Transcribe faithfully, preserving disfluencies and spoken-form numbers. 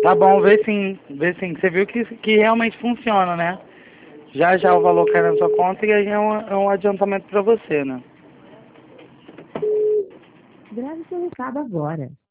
Tá bom, vê sim, vê sim. Você viu que, que realmente funciona, né? Já já o valor cai na sua conta e aí é um, é um adiantamento para você, né? Grave seu recado agora.